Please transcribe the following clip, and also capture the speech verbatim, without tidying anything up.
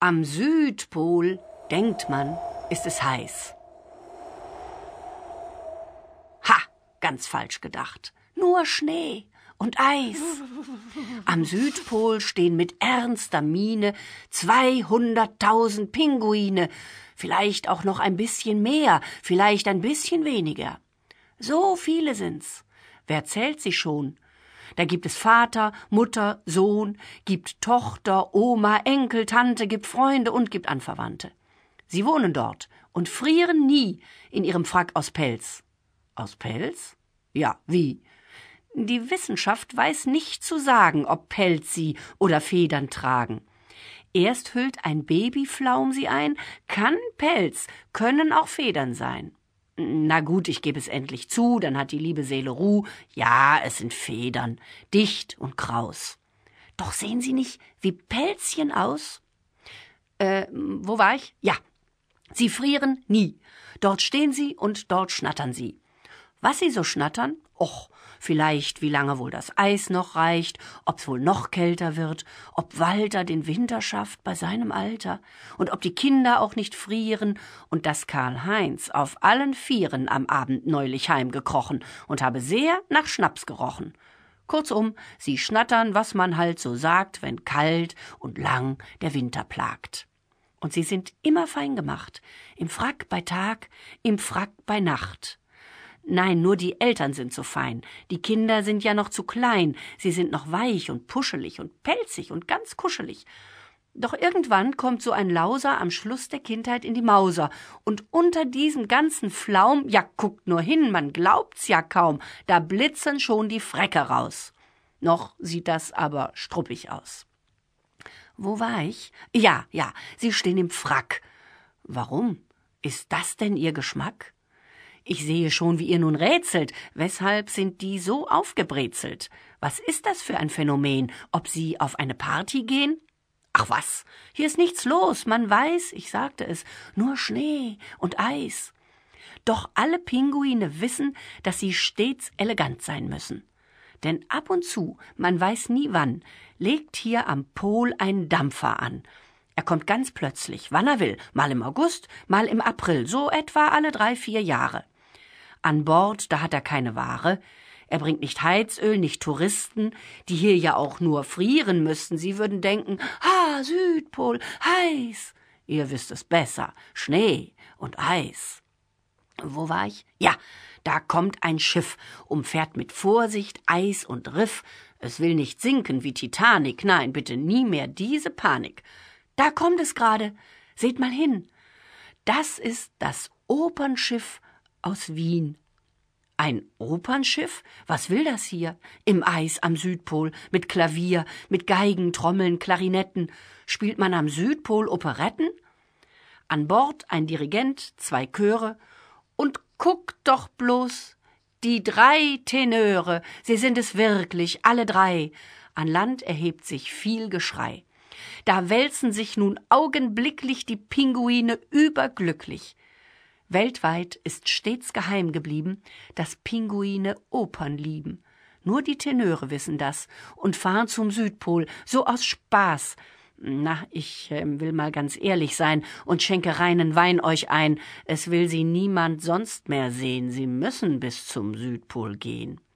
Am Südpol, denkt man, ist es heiß. Ha, ganz falsch gedacht. Nur Schnee und Eis. Am Südpol stehen mit ernster Miene zweihunderttausend Pinguine, vielleicht auch noch ein bisschen mehr, vielleicht ein bisschen weniger. So viele sind's. Wer zählt sie schon? Da gibt es Vater, Mutter, Sohn, gibt Tochter, Oma, Enkel, Tante, gibt Freunde und gibt Anverwandte. Sie wohnen dort und frieren nie in ihrem Frack aus Pelz. Aus Pelz? Ja, wie? Die Wissenschaft weiß nicht zu sagen, ob Pelz sie oder Federn tragen. Erst hüllt ein Babyflaum sie ein, kann Pelz, können auch Federn sein. Na gut, ich gebe es endlich zu, dann hat die liebe Seele Ruhe. Ja, es sind Federn, dicht und kraus. Doch sehen sie nicht wie Pelzchen aus? Äh, wo war ich? Ja, sie frieren nie. Dort stehen sie und dort schnattern sie. Was sie so schnattern? Och, vielleicht, wie lange wohl das Eis noch reicht, ob's wohl noch kälter wird, ob Walter den Winter schafft bei seinem Alter und ob die Kinder auch nicht frieren und dass Karl-Heinz auf allen Vieren am Abend neulich heimgekrochen und habe sehr nach Schnaps gerochen. Kurzum, sie schnattern, was man halt so sagt, wenn kalt und lang der Winter plagt. Und sie sind immer fein gemacht, im Frack bei Tag, im Frack bei Nacht. Nein, nur die Eltern sind so fein. Die Kinder sind ja noch zu klein. Sie sind noch weich und puschelig und pelzig und ganz kuschelig. Doch irgendwann kommt so ein Lauser am Schluss der Kindheit in die Mauser. Und unter diesem ganzen Flaum, ja, guckt nur hin, man glaubt's ja kaum, da blitzen schon die Fräcke raus. Noch sieht das aber struppig aus. Wo war ich? Ja, ja, sie stehen im Frack. Warum? Ist das denn ihr Geschmack? Ich sehe schon, wie ihr nun rätselt. Weshalb sind die so aufgebrezelt? Was ist das für ein Phänomen? Ob sie auf eine Party gehen? Ach was, hier ist nichts los. Man weiß, ich sagte es, nur Schnee und Eis. Doch alle Pinguine wissen, dass sie stets elegant sein müssen. Denn ab und zu, man weiß nie wann, legt hier am Pol ein Dampfer an. Er kommt ganz plötzlich, wann er will, mal im August, mal im April, so etwa alle drei, vier Jahre. An Bord, da hat er keine Ware. Er bringt nicht Heizöl, nicht Touristen, die hier ja auch nur frieren müssten. Sie würden denken, ah, Südpol, heiß. Ihr wisst es besser, Schnee und Eis. Wo war ich? Ja, da kommt ein Schiff, umfährt mit Vorsicht Eis und Riff. Es will nicht sinken wie Titanic, nein, bitte nie mehr diese Panik. Da kommt es gerade, seht mal hin. Das ist das Opernschiff aus Wien. Ein Opernschiff? Was will das hier? Im Eis am Südpol, mit Klavier, mit Geigen, Trommeln, Klarinetten. Spielt man am Südpol Operetten? An Bord ein Dirigent, zwei Chöre. Und guckt doch bloß, die drei Tenöre, sie sind es wirklich, alle drei. An Land erhebt sich viel Geschrei. Da wälzen sich nun augenblicklich die Pinguine überglücklich. Weltweit ist stets geheim geblieben, dass Pinguine Opern lieben. Nur die Tenöre wissen das und fahren zum Südpol, so aus Spaß. Na, ich äh, will mal ganz ehrlich sein und schenke reinen Wein euch ein. Es will sie niemand sonst mehr sehen. Sie müssen bis zum Südpol gehen.